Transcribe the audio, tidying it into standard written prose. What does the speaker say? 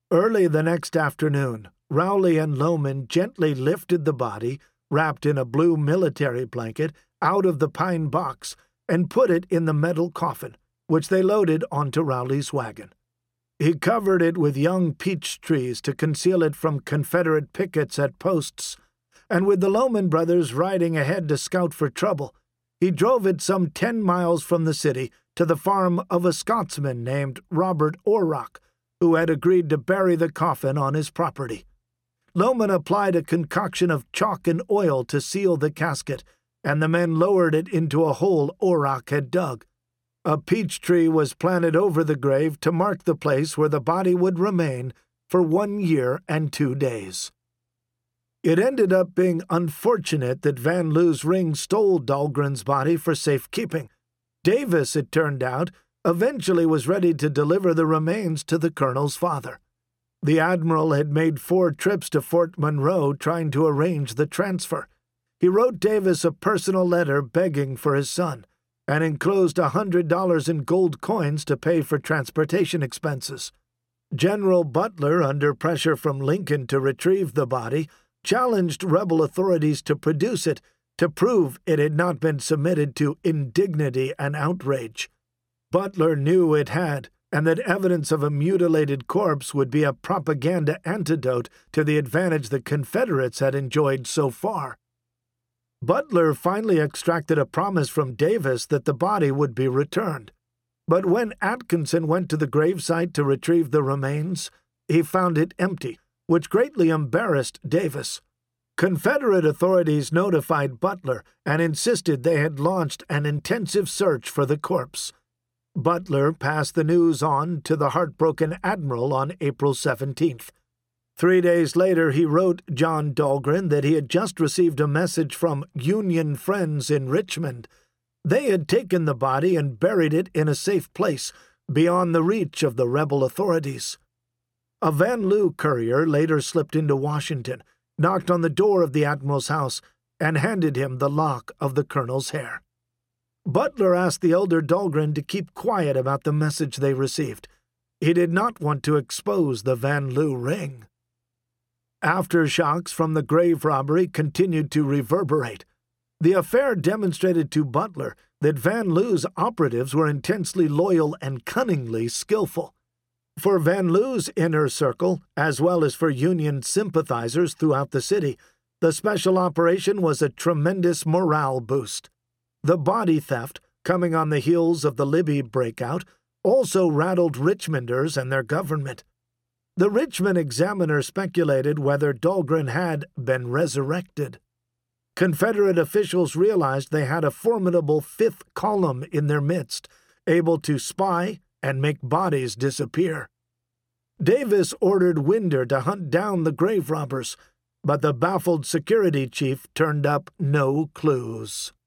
Early the next afternoon, Rowley and Lohman gently lifted the body, wrapped in a blue military blanket, out of the pine box and put it in the metal coffin, which they loaded onto Rowley's wagon. He covered it with young peach trees to conceal it from Confederate pickets at posts, and with the Lohman brothers riding ahead to scout for trouble, he drove it some 10 miles from the city to the farm of a Scotsman named Robert Orrock, who had agreed to bury the coffin on his property. Lohman applied a concoction of chalk and oil to seal the casket, and the men lowered it into a hole Orrock had dug. A peach tree was planted over the grave to mark the place where the body would remain for 1 year and 2 days. It ended up being unfortunate that Van Loo's ring stole Dahlgren's body for safekeeping. Davis, it turned out, eventually was ready to deliver the remains to the colonel's father. The admiral had made 4 trips to Fort Monroe trying to arrange the transfer. He wrote Davis a personal letter begging for his son, and enclosed $100 in gold coins to pay for transportation expenses. General Butler, under pressure from Lincoln to retrieve the body, challenged rebel authorities to produce it to prove it had not been submitted to indignity and outrage. Butler knew it had, and that evidence of a mutilated corpse would be a propaganda antidote to the advantage the Confederates had enjoyed so far. Butler finally extracted a promise from Davis that the body would be returned. But when Atkinson went to the gravesite to retrieve the remains, he found it empty, which greatly embarrassed Davis. Confederate authorities notified Butler and insisted they had launched an intensive search for the corpse. Butler passed the news on to the heartbroken admiral on April 17th. 3 days later, he wrote John Dahlgren that he had just received a message from Union friends in Richmond. They had taken the body and buried it in a safe place, beyond the reach of the rebel authorities. A Van Loo courier later slipped into Washington, knocked on the door of the admiral's house, and handed him the lock of the colonel's hair. Butler asked the elder Dahlgren to keep quiet about the message they received. He did not want to expose the Van Loo ring. Aftershocks from the grave robbery continued to reverberate. The affair demonstrated to Butler that Van Loo's operatives were intensely loyal and cunningly skillful. For Van Loo's inner circle, as well as for Union sympathizers throughout the city, the special operation was a tremendous morale boost. The body theft, coming on the heels of the Libby breakout, also rattled Richmonders and their government. The Richmond Examiner speculated whether Dahlgren had been resurrected. Confederate officials realized they had a formidable 5th column in their midst, able to spy and make bodies disappear. Davis ordered Winder to hunt down the grave robbers, but the baffled security chief turned up no clues.